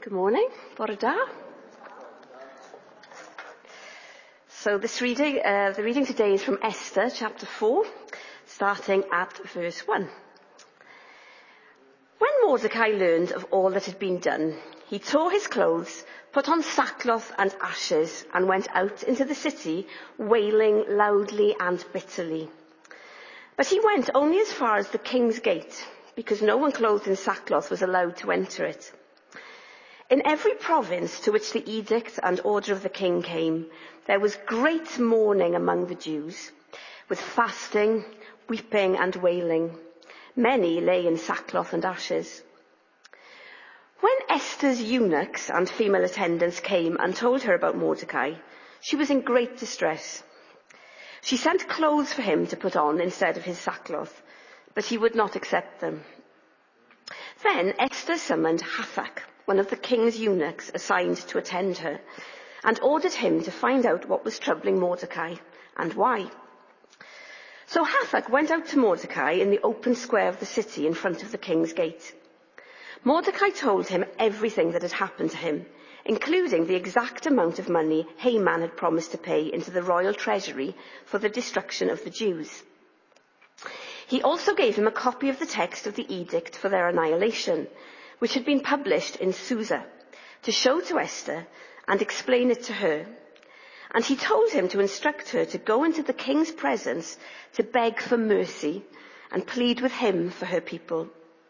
Good morning, bore da. So the reading today is from Esther chapter 4, starting at verse 1. When Mordecai learned of all that had been done, he tore his clothes, put on sackcloth and ashes, and went out into the city, wailing loudly and bitterly. But he went only as far as the king's gate, because no one clothed in sackcloth was allowed to enter it. In every province to which the edict and order of the king came, there was great mourning among the Jews, with fasting, weeping and wailing. Many lay in sackcloth and ashes. When Esther's eunuchs and female attendants came and told her about Mordecai, she was in great distress. She sent clothes for him to put on instead of his sackcloth, but he would not accept them. Then Esther summoned Hathach, one of the king's eunuchs assigned to attend her, and ordered him to find out what was troubling Mordecai and why. So Hathach went out to Mordecai in the open square of the city in front of the king's gate. Mordecai told him everything that had happened to him, including the exact amount of money Haman had promised to pay into the royal treasury for the destruction of the Jews. He also gave him a copy of the text of the edict for their annihilation, which had been published in Susa, to show to Esther and explain it to her. And he told him to instruct her to go into the king's presence to beg for mercy and plead with him for her people.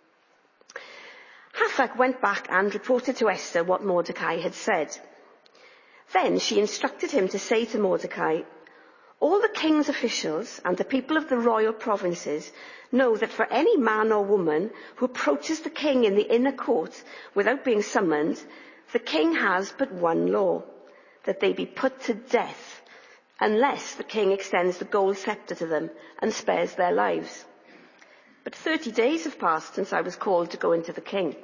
Hathach went back and reported to Esther what Mordecai had said. Then she instructed him to say to Mordecai, "All the king's officials and the people of the royal provinces know that for any man or woman who approaches the king in the inner court without being summoned, the king has but one law, that they be put to death, unless the king extends the gold scepter to them and spares their lives. But 30 days have passed since I was called to go into the king."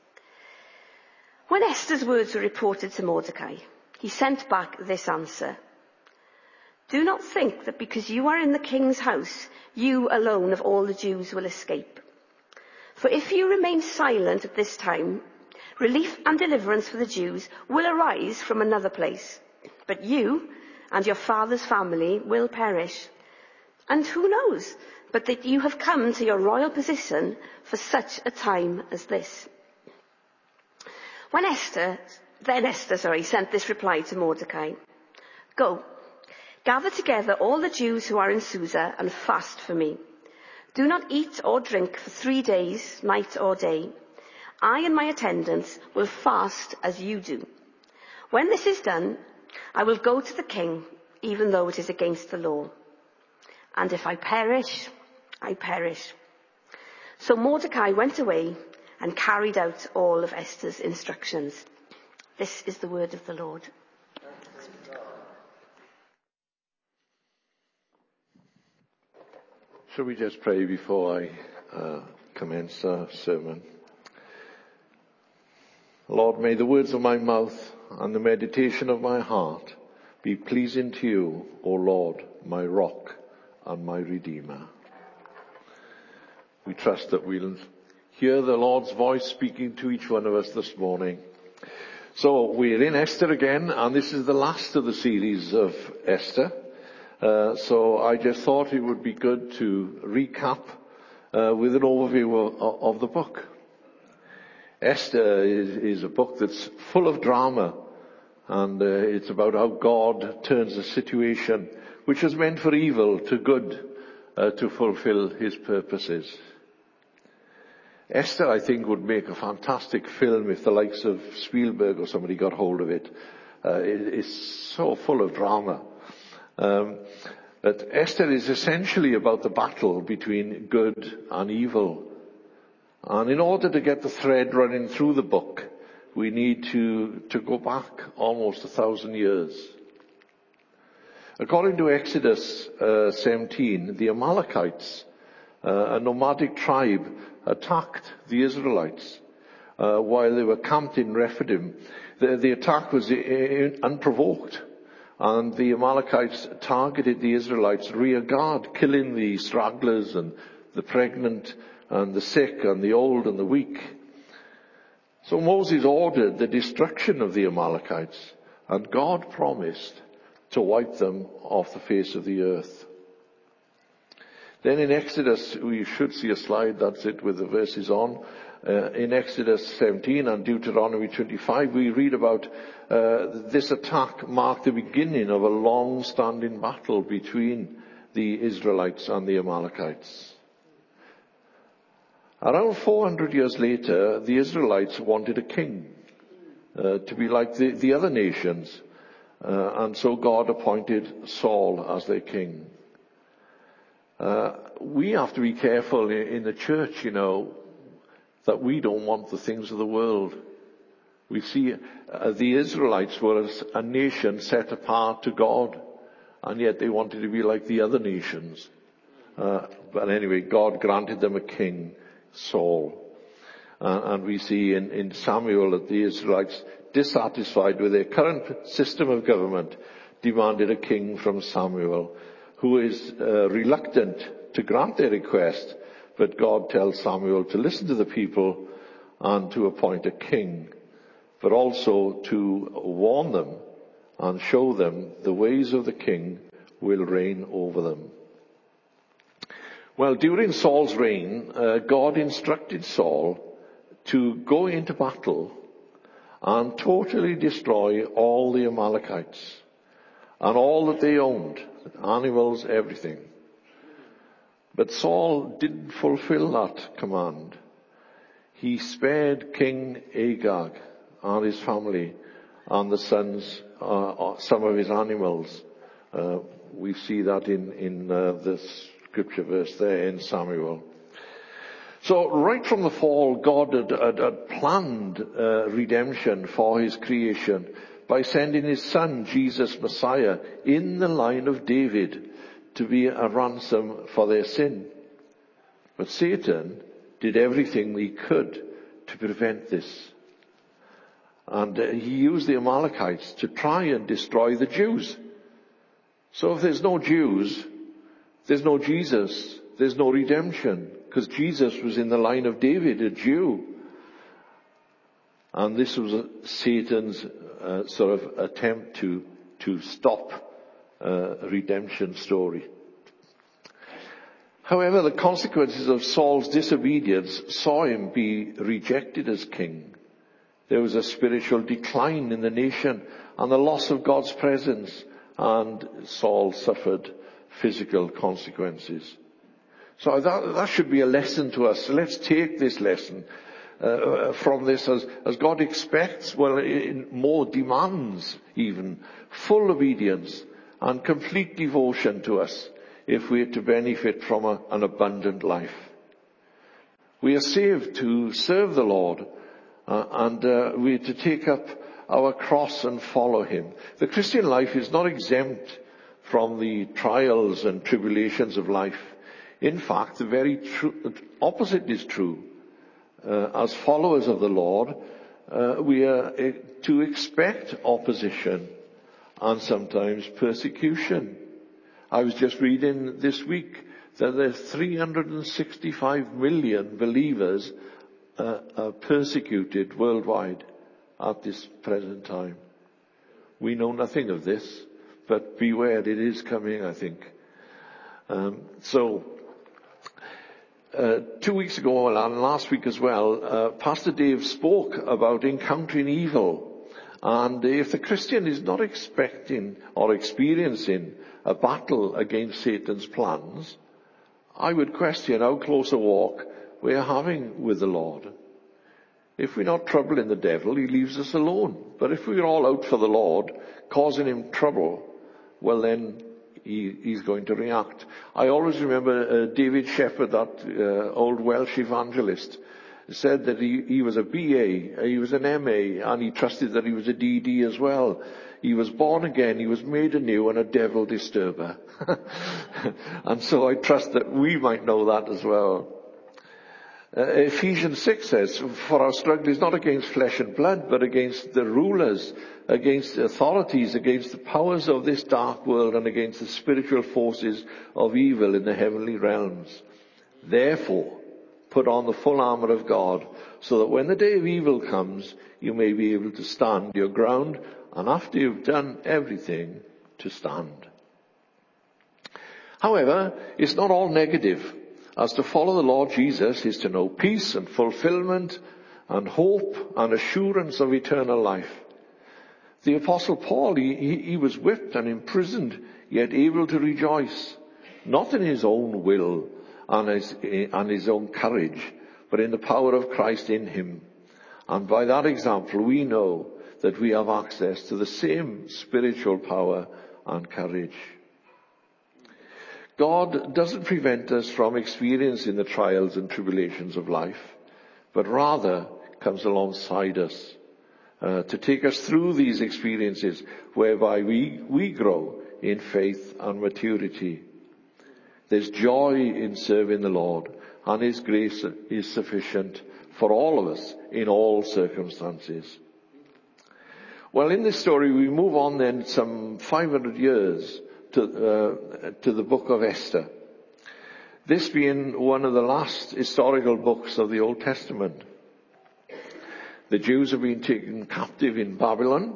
When Esther's words were reported to Mordecai, he sent back this answer: "Do not think that because you are in the king's house, you alone of all the Jews will escape. For if you remain silent at this time, relief and deliverance for the Jews will arise from another place. But you and your father's family will perish. And who knows but that you have come to your royal position for such a time as this." Then Esther sent this reply to Mordecai: "Go. Gather together all the Jews who are in Susa and fast for me. Do not eat or drink for 3 days, night or day. I and my attendants will fast as you do. When this is done, I will go to the king, even though it is against the law. And if I perish, I perish." So Mordecai went away and carried out all of Esther's instructions. This is the word of the Lord. Shall we just pray before I commence our sermon? Lord, may the words of my mouth and the meditation of my heart be pleasing to you, O Lord, my rock and my redeemer. We trust that we'll hear the Lord's voice speaking to each one of us this morning. So we're in Esther again, and this is the last of the series of Esther. So I just thought it would be good to recap with an overview of the book. Esther is a book that's full of drama, and it's about how God turns a situation which is meant for evil to good to fulfill his purposes. Esther, I think, would make a fantastic film if the likes of Spielberg or somebody got hold of it. It's so full of drama. But Esther is essentially about the battle between good and evil. And in order to get the thread running through the book, we need to go back almost 1,000 years. According to Exodus 17, the Amalekites, a nomadic tribe, attacked the Israelites while they were camped in Rephidim. The attack was unprovoked, and the Amalekites targeted the Israelites' rear guard, killing the stragglers and the pregnant and the sick and the old and the weak. So Moses ordered the destruction of the Amalekites, and God promised to wipe them off the face of the earth. Then in Exodus, we should see a slide, that's it with the verses on. In Exodus 17 and Deuteronomy 25, we read about this attack marked the beginning of a long-standing battle between the Israelites and the Amalekites. Around 400 years later, the Israelites wanted a king to be like the other nations, and so God appointed Saul as their king. We have to be careful in the church, that we don't want the things of the world. We see the Israelites were a nation set apart to God, and yet they wanted to be like the other nations. But anyway, God granted them a king, Saul. And we see in Samuel that the Israelites, dissatisfied with their current system of government, demanded a king from Samuel, who is reluctant to grant their request, but God tells Samuel to listen to the people and to appoint a king, but also to warn them and show them the ways of the king will reign over them. Well, during Saul's reign, God instructed Saul to go into battle and totally destroy all the Amalekites and all that they owned, animals, everything. But Saul didn't fulfill that command. He spared King Agag and his family and the sons, some of his animals. We see that in the scripture verse there in Samuel. So right from the fall, God had planned redemption for his creation by sending his son, Jesus Messiah, in the line of David to be a ransom for their sin. But Satan did everything he could to prevent this. And he used the Amalekites to try and destroy the Jews. So if there's no Jews, there's no Jesus, there's no redemption, because Jesus was in the line of David, a Jew. And this was Satan's sort of attempt to stop a redemption story. However, the consequences of Saul's disobedience saw him be rejected as king. There was a spiritual decline in the nation and the loss of God's presence, and Saul suffered physical consequences. So that should be a lesson to us. So let's take this lesson from this as God expects, more demands even, full obedience and complete devotion to us if we are to benefit from an abundant life. We are saved to serve the Lord, and we are to take up our cross and follow him. The Christian life is not exempt from the trials and tribulations of life. In fact, the very opposite is true. As followers of the Lord, we are to expect opposition and sometimes persecution. I was just reading this week that there are 365 million believers persecuted worldwide at this present time. We know nothing of this, but beware, it is coming, I think. 2 weeks ago and last week as well, Pastor Dave spoke about encountering evil. And if the Christian is not expecting or experiencing a battle against Satan's plans, I would question how close a walk we are having with the Lord. If we're not troubling the devil, he leaves us alone. But if we're all out for the Lord, causing him trouble, well then he's going to react. I always remember David Shepherd, that old Welsh evangelist, said that he was a BA, he was an MA, and he trusted that he was a DD as well. He was born again, he was made anew, and a devil disturber. And so I trust that we might know that as well. Ephesians 6 says, for our struggle is not against flesh and blood, but against the rulers, against the authorities, against the powers of this dark world, and against the spiritual forces of evil in the heavenly realms. Therefore, Put on the full armor of God, so that when the day of evil comes, you may be able to stand your ground, and after you've done everything, to stand. However, it's not all negative, as to follow the Lord Jesus is to know peace and fulfillment and hope and assurance of eternal life. The Apostle Paul, he was whipped and imprisoned, yet able to rejoice, not in his own will and his own courage, but in the power of Christ in him. And by that example, we know that we have access to the same spiritual power and courage. God doesn't prevent us from experiencing the trials and tribulations of life, but rather comes alongside us to take us through these experiences, whereby we grow in faith and maturity. There's joy in serving the Lord, and His grace is sufficient for all of us in all circumstances. Well, in this story, we move on then some 500 years to the book of Esther. This being one of the last historical books of the Old Testament. The Jews have been taken captive in Babylon,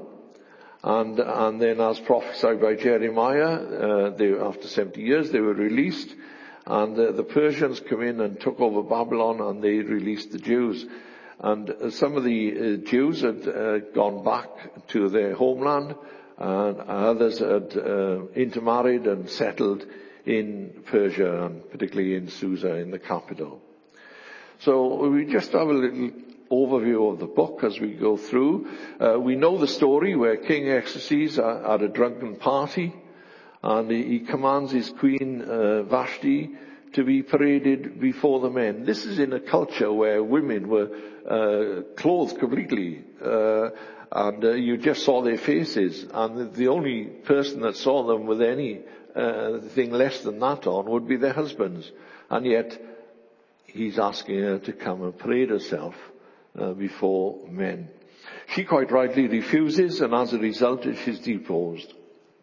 and then, as prophesied by Jeremiah, after 70 years they were released, and the Persians come in and took over Babylon, and they released the Jews. And some of the Jews had gone back to their homeland, and others had intermarried and settled in Persia, and particularly in Susa, in the capital. So we just have a little overview of the book as we go through. We know the story where King Xerxes at a drunken party, and he commands his queen Vashti to be paraded before the men. This is in a culture where women were clothed completely, and you just saw their faces, and the only person that saw them with any thing less than that on would be their husbands. And yet he's asking her to come and parade herself before men. She quite rightly refuses, and as a result she's deposed.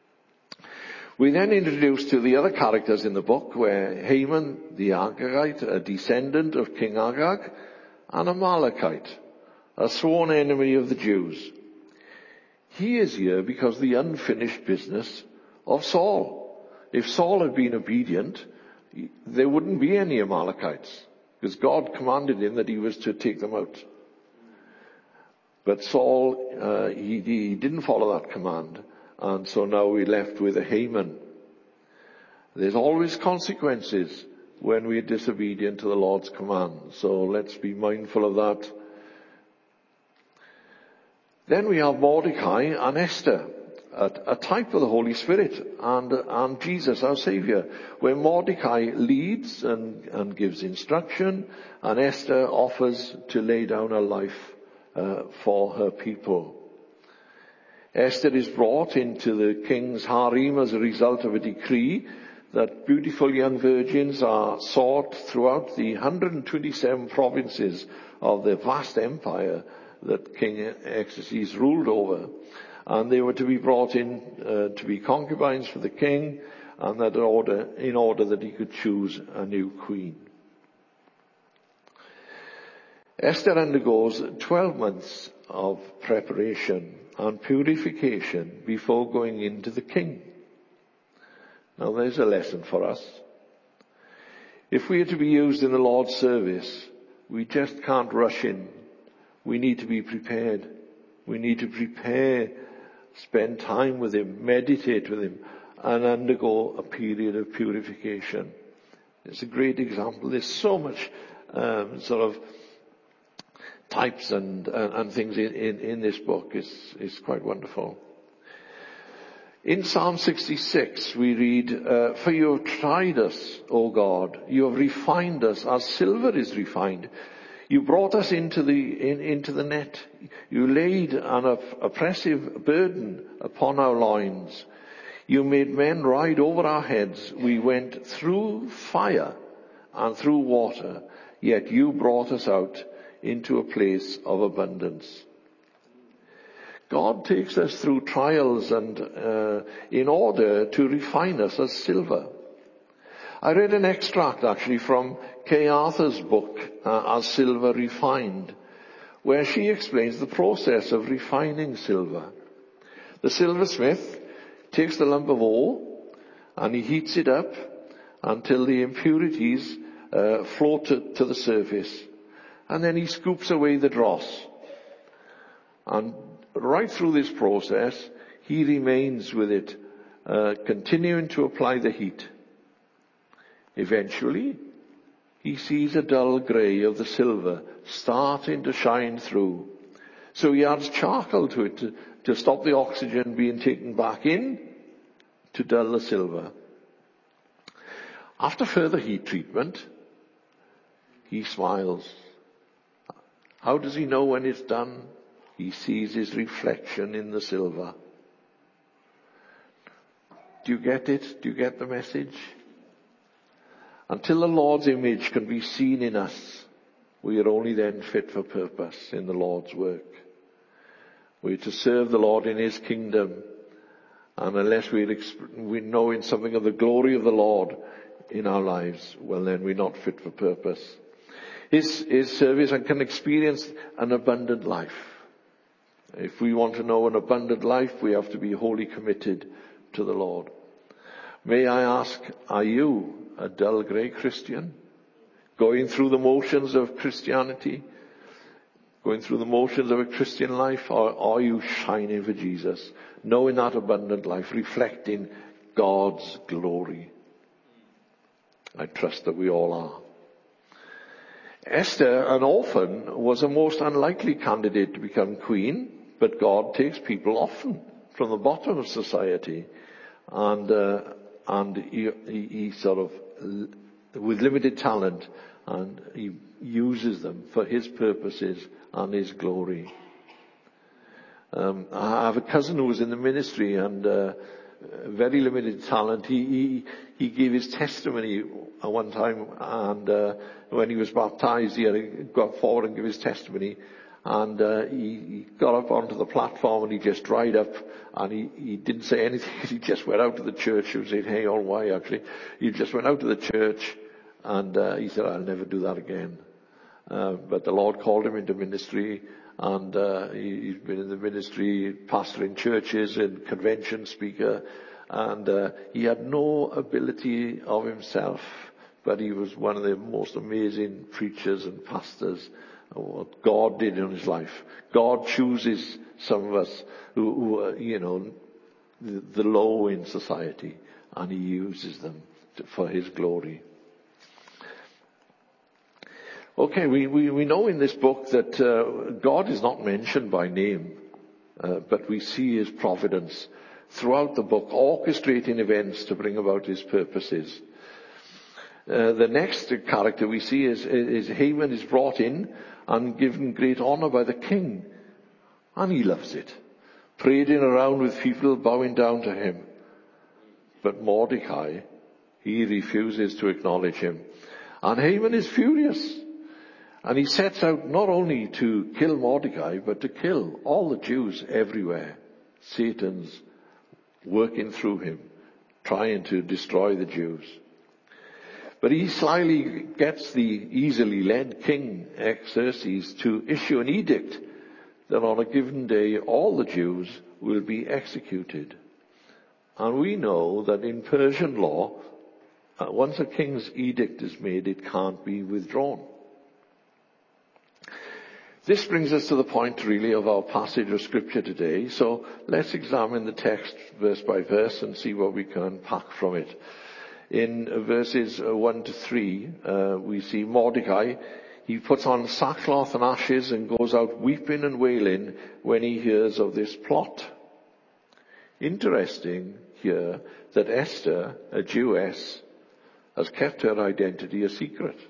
We then introduced to the other characters in the book, where Haman the Agagite, a descendant of King Agag, and Amalekite, a sworn enemy of the Jews. He is here because of the unfinished business of Saul. If Saul had been obedient, there wouldn't be any Amalekites, because God commanded him that he was to take them out. But Saul, he didn't follow that command, and so now we're left with a Haman. There's always consequences when we're disobedient to the Lord's command, so let's be mindful of that. Then we have Mordecai and Esther, a type of the Holy Spirit and Jesus, our Savior, where Mordecai leads and gives instruction, and Esther offers to lay down her life for her people. Esther is brought into the king's harem as a result of a decree that beautiful young virgins are sought throughout the 127 provinces of the vast empire that King Xerxes ruled over. And they were to be brought in to be concubines for the king, and that in order that he could choose a new queen. Esther undergoes 12 months of preparation and purification before going into the king. Now there's a lesson for us. If we are to be used in the Lord's service, we just can't rush in. We need to be prepared. We need to prepare, spend time with Him, meditate with Him, and undergo a period of purification. It's a great example. There's so much sort of types and things in this book. It's quite wonderful. In Psalm 66 we read, "For you have tried us, O God, you have refined us as silver is refined. You brought us into the net. You laid an oppressive burden upon our loins. You made men ride over our heads. We went through fire and through water, yet you brought us out into a place of abundance." God takes us through trials and in order to refine us as silver. I read an extract actually from Kay Arthur's book, As Silver Refined, where she explains the process of refining silver. The silversmith takes the lump of ore and he heats it up until the impurities float to the surface. And then he scoops away the dross. And right through this process, he remains with it, continuing to apply the heat. Eventually, he sees a dull grey of the silver starting to shine through. So he adds charcoal to it to stop the oxygen being taken back in, to dull the silver. After further heat treatment, he smiles. How does he know when it's done? He sees his reflection in the silver. Do you get it? Do you get the message? Until the Lord's image can be seen in us, we are only then fit for purpose in the Lord's work. We're to serve the Lord in His kingdom, and unless we're knowing something of the glory of the Lord in our lives, well then we're not fit for purpose. His service and can experience an abundant life. If we want to know an abundant life, we have to be wholly committed to the Lord. May I ask, are you a dull grey Christian? Going through the motions of Christianity? Going through the motions of a Christian life? Or are you shining for Jesus? Knowing that abundant life, reflecting God's glory? I trust that we all are. Esther, an orphan, was a most unlikely candidate to become queen, but God takes people often from the bottom of society, and he sort of, with limited talent, and he uses them for His purposes and His glory. I have a cousin who was in the ministry and very limited talent. He gave his testimony at one time, and when he was baptized, he had to go forward and give his testimony. And he got up onto the platform and he just dried up, and he didn't say anything. He just went out to the church. He was saying, hey, all why actually? He just went out to the church and he said, I'll never do that again. But the Lord called him into ministry, and he's been in the ministry, pastoring churches and convention speaker, and he had no ability of himself, but he was one of the most amazing preachers and pastors. What God did in his life. God chooses some of us who are, the low in society, and He uses them for His glory. Okay, we know in this book that God is not mentioned by name, but we see His providence throughout the book, orchestrating events to bring about His purposes. The next character we see is Haman is brought in and given great honor by the king. And he loves it. Parading around with people bowing down to him. But Mordecai, he refuses to acknowledge him. And Haman is furious. And he sets out not only to kill Mordecai, but to kill all the Jews everywhere. Satan's working through him, trying to destroy the Jews. But he slyly gets the easily led king Xerxes to issue an edict that on a given day all the Jews will be executed. And we know that in Persian law, once a king's edict is made, it can't be withdrawn. This brings us to the point really of our passage of scripture today. So let's examine the text verse by verse and see what we can unpack from it. In verses 1 to 3, we see Mordecai. He puts on sackcloth and ashes and goes out weeping and wailing when he hears of this plot. Interesting here that Esther, a Jewess, has kept her identity a secret.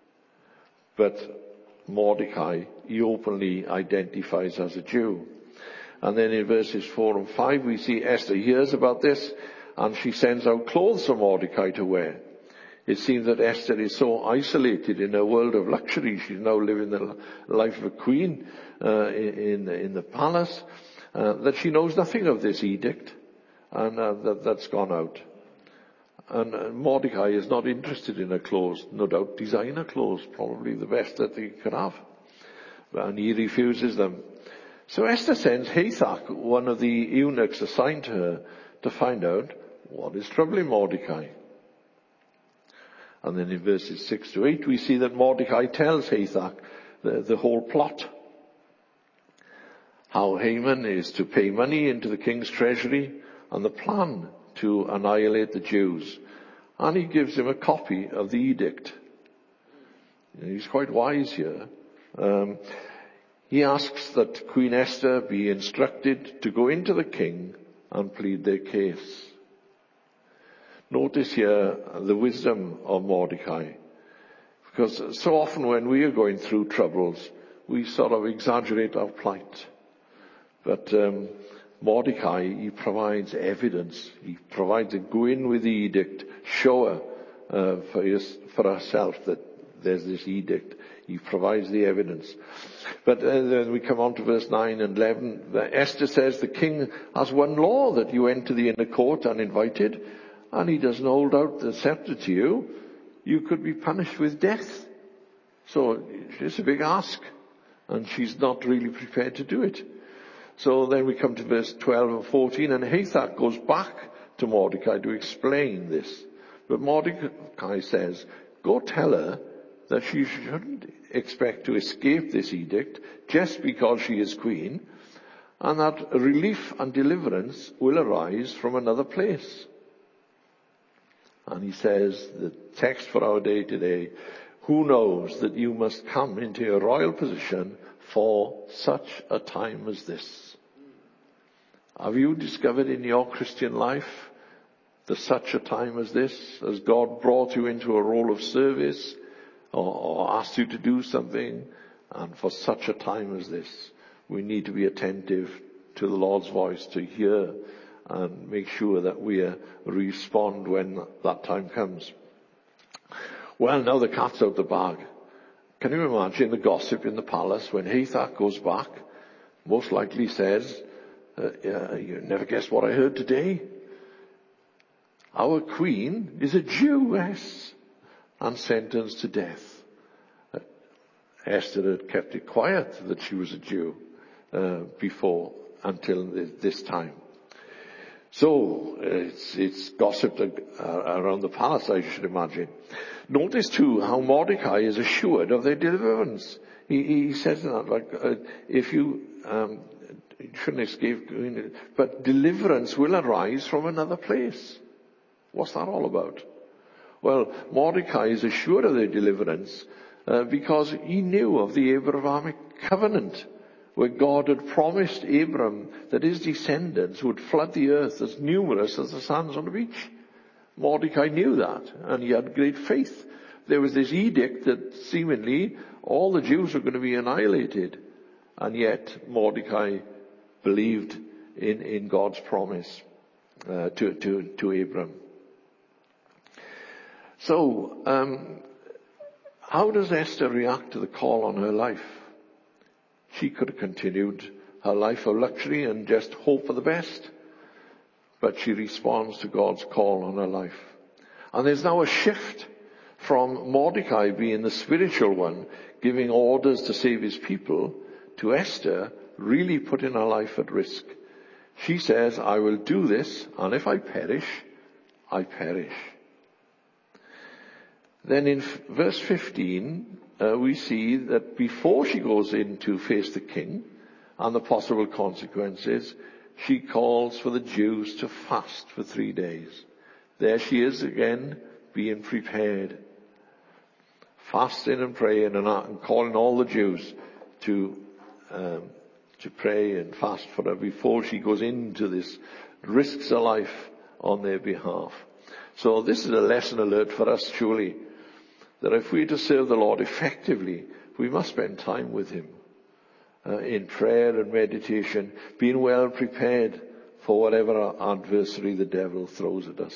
But Mordecai, he openly identifies as a Jew. And then in verses 4 and 5, we see Esther hears about this, and she sends out clothes for Mordecai to wear. It seems that Esther is so isolated in her world of luxury. She's now living the life of a queen in the palace, that she knows nothing of this edict, and that's gone out. And Mordecai is not interested in her clothes, no doubt designer clothes, probably the best that he could have. And he refuses them. So Esther sends Hathach, one of the eunuchs assigned to her, to find out what is troubling Mordecai. And then in verses 6 to 8 we see that Mordecai tells Hathach the whole plot. How Haman is to pay money into the king's treasury and the plan to annihilate the Jews. And he gives him a copy of the edict. He's quite wise here. He asks that Queen Esther be instructed to go into the king and plead their case. Notice here the wisdom of Mordecai. Because so often when we are going through troubles, we sort of exaggerate our plight. But Mordecai, he provides evidence. He provides a go in with the edict, show her for herself that there's this edict. He provides the evidence. But then we come on to verse 9 and 11. Esther says the king has one law, that you enter the inner court uninvited, and he doesn't hold out the scepter to you. You could be punished with death. So it's a big ask, and she's not really prepared to do it. So then we come to verse 12 and 14, and Hathach goes back to Mordecai to explain this. But Mordecai says, go tell her that she shouldn't expect to escape this edict just because she is queen, and that relief and deliverance will arise from another place. And he says, the text for our day today, who knows that you must come into a royal position for such a time as this? Have you discovered in your Christian life that such a time as this, as God brought you into a role of service or asked you to do something, and for such a time as this, we need to be attentive to the Lord's voice, to hear and make sure that we respond when that time comes. Well, now the cat's out the bag. Can you imagine the gossip in the palace when Hathach goes back, most likely says, you never guess what I heard today. Our queen is a Jewess and sentenced to death. Esther had kept it quiet that she was a Jew before, until this time. So it's gossiped around the palace, I should imagine. Notice too how Mordecai is assured of their deliverance. He says that, if you shouldn't escape, but deliverance will arise from another place. What's that all about? Well, Mordecai is assured of their deliverance because he knew of the Abrahamic covenant, where God had promised Abram that his descendants would flood the earth as numerous as the sands on the beach. Mordecai knew that, and he had great faith. There was this edict that seemingly all the Jews were going to be annihilated, and yet Mordecai believed in God's promise to Abram. So, how does Esther react to the call on her life? She could have continued her life of luxury and just hope for the best. But she responds to God's call on her life. And there's now a shift from Mordecai being the spiritual one, giving orders to save his people, to Esther really putting her life at risk. She says, I will do this, and if I perish, I perish. Then in verse 15, we see that before she goes in to face the king and the possible consequences, she calls for the Jews to fast for 3 days. There she is again, being prepared. Fasting and praying and calling all the Jews to pray and fast for her before she goes into this, risks her life on their behalf. So this is a lesson alert for us, surely, that if we're to serve the Lord effectively, we must spend time with Him in prayer and meditation, being well prepared for whatever adversary the devil throws at us.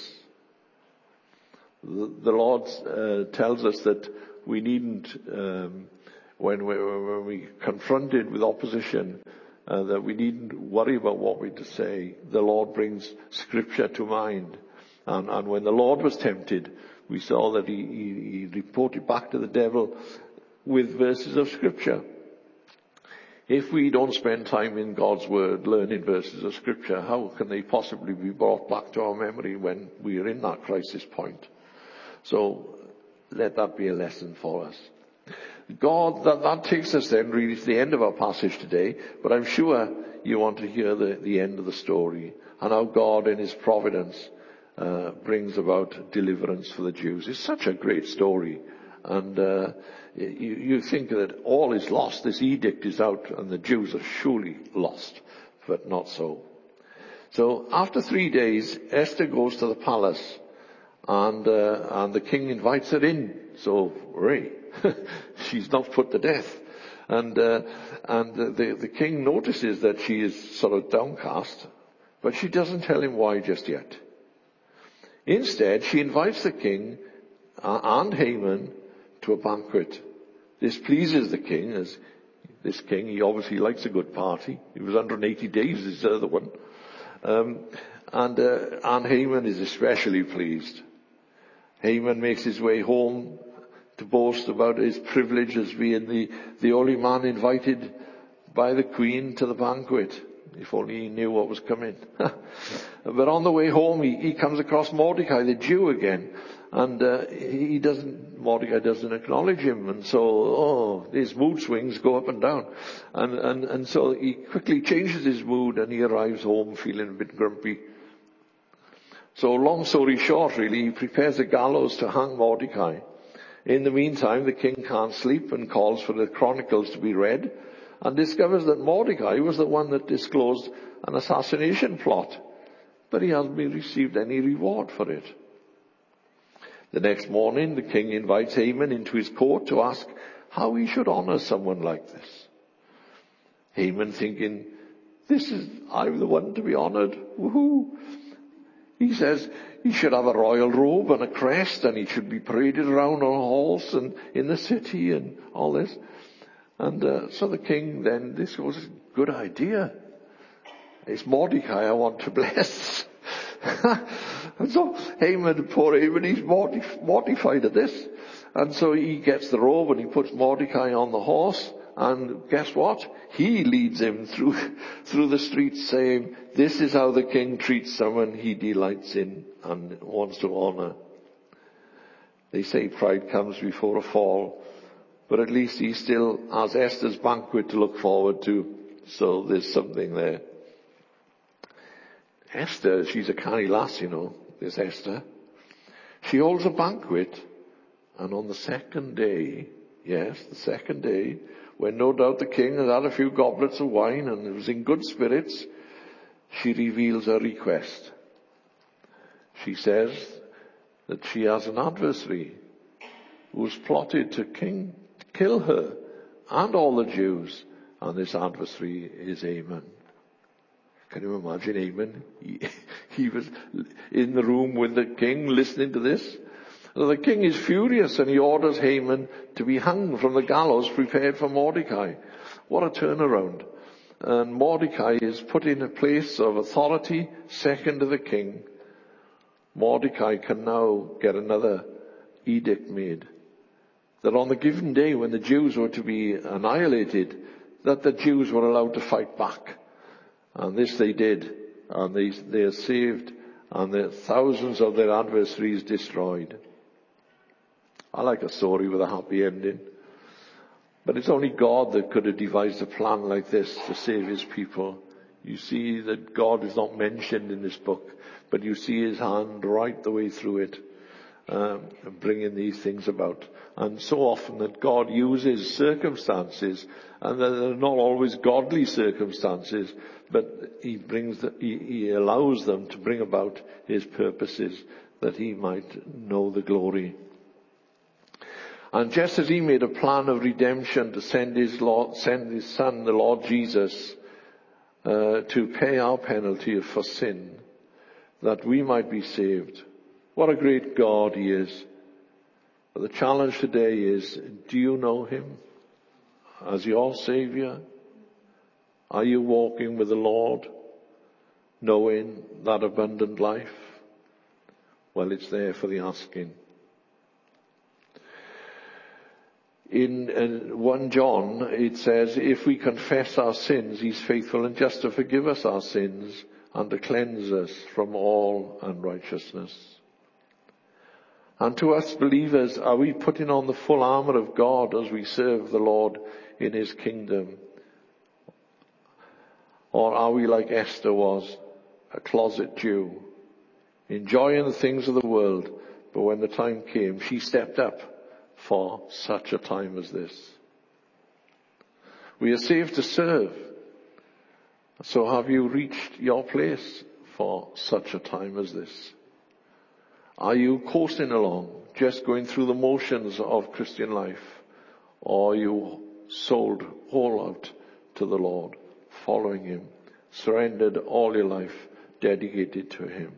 The Lord tells us that we needn't, when we're confronted with opposition, that we needn't worry about what we're to say. The Lord brings Scripture to mind, And when the Lord was tempted, we saw that he reported back to the devil with verses of Scripture. If we don't spend time in God's Word learning verses of Scripture, how can they possibly be brought back to our memory when we are in that crisis point? So let that be a lesson for us. God, that takes us then really to the end of our passage today, but I'm sure you want to hear the end of the story and how God in his providence brings about deliverance for the Jews. It's such a great story. And you think that all is lost. This edict is out and the Jews are surely lost, but not so. So after 3 days, Esther goes to the palace and the king invites her in. So, hooray, she's not put to death. And the king notices that she is sort of downcast, but she doesn't tell him why just yet. Instead, she invites the king and Haman to a banquet. This pleases the king, as this king, he obviously likes a good party. He was 180 days, this other one. And Haman is especially pleased. Haman makes his way home to boast about his privilege as being the only man invited by the queen to the banquet. If only he knew what was coming. But on the way home, he comes across Mordecai, the Jew again. And Mordecai doesn't acknowledge him. And so, his mood swings go up and down. And so he quickly changes his mood and he arrives home feeling a bit grumpy. So long story short, really, he prepares a gallows to hang Mordecai. In the meantime, the king can't sleep and calls for the chronicles to be read and discovers that Mordecai was the one that disclosed an assassination plot, but he hasn't received any reward for it. The next morning, the king invites Haman into his court to ask how he should honor someone like this. Haman thinking, I'm the one to be honored. Woohoo! He says he should have a royal robe and a crest and he should be paraded around on a horse and in the city and all this. And so the king then, this was a good idea. It's Mordecai I want to bless. And so poor Haman, he's mortified at this. And so he gets the robe and he puts Mordecai on the horse. And guess what? He leads him through the streets saying, this is how the king treats someone he delights in and wants to honor. They say pride comes before a fall, but at least he still has Esther's banquet to look forward to. So there's something there. Esther, she's a canny lass, this Esther. She holds a banquet, and on the second day, when no doubt the king had had a few goblets of wine and was in good spirits, she reveals her request. She says that she has an adversary who's plotted to kill her and all the Jews, and this adversary is Haman. Can you imagine Haman? He was in the room with the king listening to this. The king is furious and he orders Haman to be hung from the gallows prepared for Mordecai. What a turnaround. And Mordecai is put in a place of authority second to the king. Mordecai can now get another edict made. That on the given day when the Jews were to be annihilated, that the Jews were allowed to fight back. And this they did. And they are saved and the thousands of their adversaries destroyed. I like a story with a happy ending. But it's only God that could have devised a plan like this to save his people. You see that God is not mentioned in this book, but you see his hand right the way through it, bringing these things about. And so often that God uses circumstances, and they're not always godly circumstances, but he allows them to bring about his purposes that he might know the glory. And just as he made a plan of redemption to send his son, the Lord Jesus, to pay our penalty for sin, that we might be saved. What a great God he is. But the challenge today is, do you know him as your Savior? Are you walking with the Lord, knowing that abundant life? Well, it's there for the asking. In 1 John, it says, if we confess our sins, he's faithful and just to forgive us our sins and to cleanse us from all unrighteousness. And to us believers, are we putting on the full armor of God as we serve the Lord in his kingdom? Or are we like Esther was, a closet Jew, enjoying the things of the world, but when the time came, she stepped up for such a time as this? We are saved to serve. So have you reached your place for such a time as this? Are you coasting along, just going through the motions of Christian life? Or are you sold whole out to the Lord, following him, surrendered all your life, dedicated to him?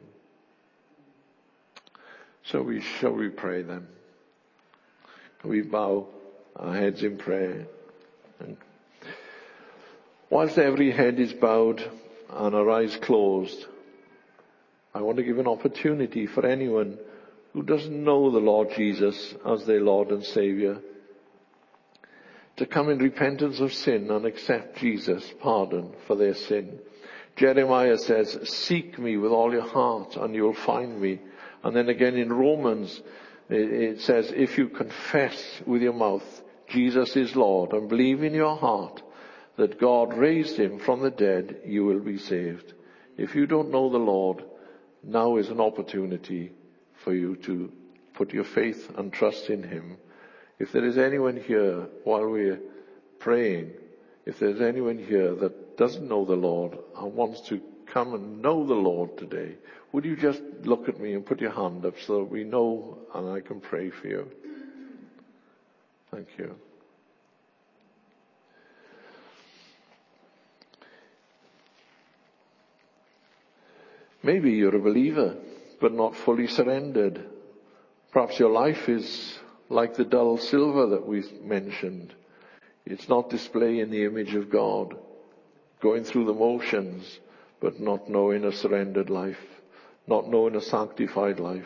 So shall we pray then? We bow our heads in prayer. And whilst every head is bowed and our eyes closed, I want to give an opportunity for anyone who doesn't know the Lord Jesus as their Lord and Saviour to come in repentance of sin and accept Jesus' pardon for their sin. Jeremiah says, seek me with all your heart and you will find me. And then again in Romans, it says, if you confess with your mouth Jesus is Lord and believe in your heart that God raised him from the dead, you will be saved. If you don't know the Lord, now is an opportunity for you to put your faith and trust in him. If there is anyone here while we're praying, if there's anyone here that doesn't know the Lord and wants to come and know the Lord today, would you just look at me and put your hand up so that we know and I can pray for you? Thank you. Maybe you're a believer, but not fully surrendered. Perhaps your life is like the dull silver that we mentioned. It's not displaying the image of God, going through the motions, but not knowing a surrendered life, not knowing a sanctified life.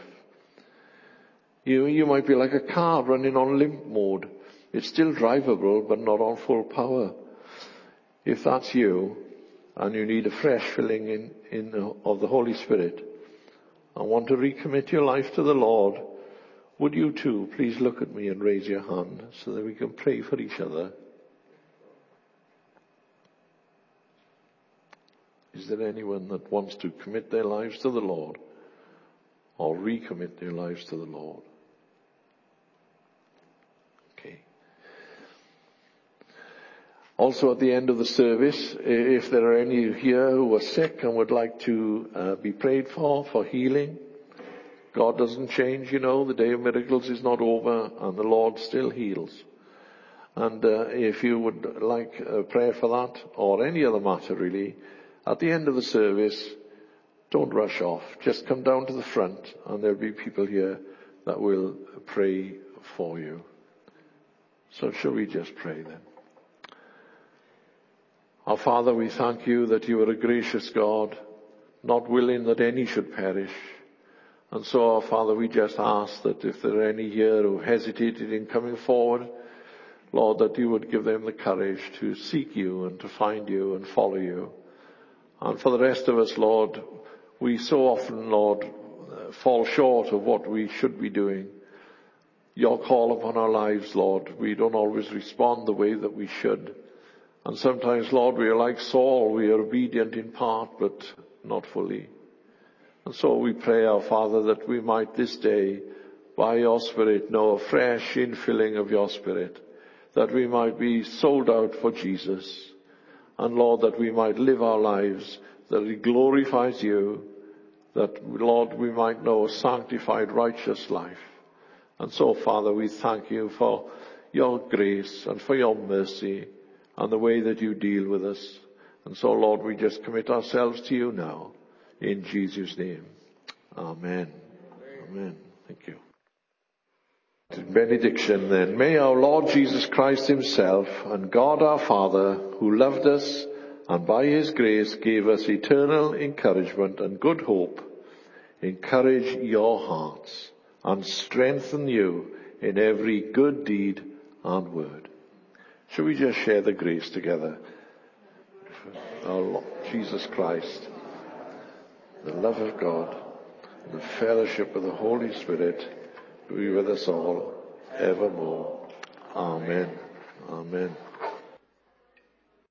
You might be like a car running on limp mode. It's still drivable, but not on full power. If that's you, and you need a fresh filling of the Holy Spirit, and want to recommit your life to the Lord, would you too please look at me and raise your hand so that we can pray for each other? Is there anyone that wants to commit their lives to the Lord or recommit their lives to the Lord? Okay. Also at the end of the service, if there are any here who are sick and would like to be prayed for healing, God doesn't change, the day of miracles is not over and the Lord still heals. And if you would like a prayer for that or any other matter really, at the end of the service, don't rush off. Just come down to the front and there'll be people here that will pray for you. So shall we just pray then? Our Father, we thank you that you are a gracious God, not willing that any should perish. And so, our Father, we just ask that if there are any here who hesitated in coming forward, Lord, that you would give them the courage to seek you and to find you and follow you. And for the rest of us, Lord, we so often, Lord, fall short of what we should be doing. Your call upon our lives, Lord, we don't always respond the way that we should. And sometimes, Lord, we are like Saul, we are obedient in part, but not fully. And so we pray, our Father, that we might this day, by your Spirit, know a fresh infilling of your Spirit, that we might be sold out for Jesus. And Lord, that we might live our lives, that it glorifies you, that, Lord, we might know a sanctified, righteous life. And so, Father, we thank you for your grace and for your mercy and the way that you deal with us. And so, Lord, we just commit ourselves to you now. In Jesus' name. Amen. Amen. Thank you. Benediction then. May our Lord Jesus Christ himself and God our Father, who loved us and by his grace gave us eternal encouragement and good hope, encourage your hearts, and strengthen you in every good deed and word. Shall we just share the grace together? Our Lord Jesus Christ, the love of God, and the fellowship of the Holy Spirit be with us all evermore. Amen. Amen.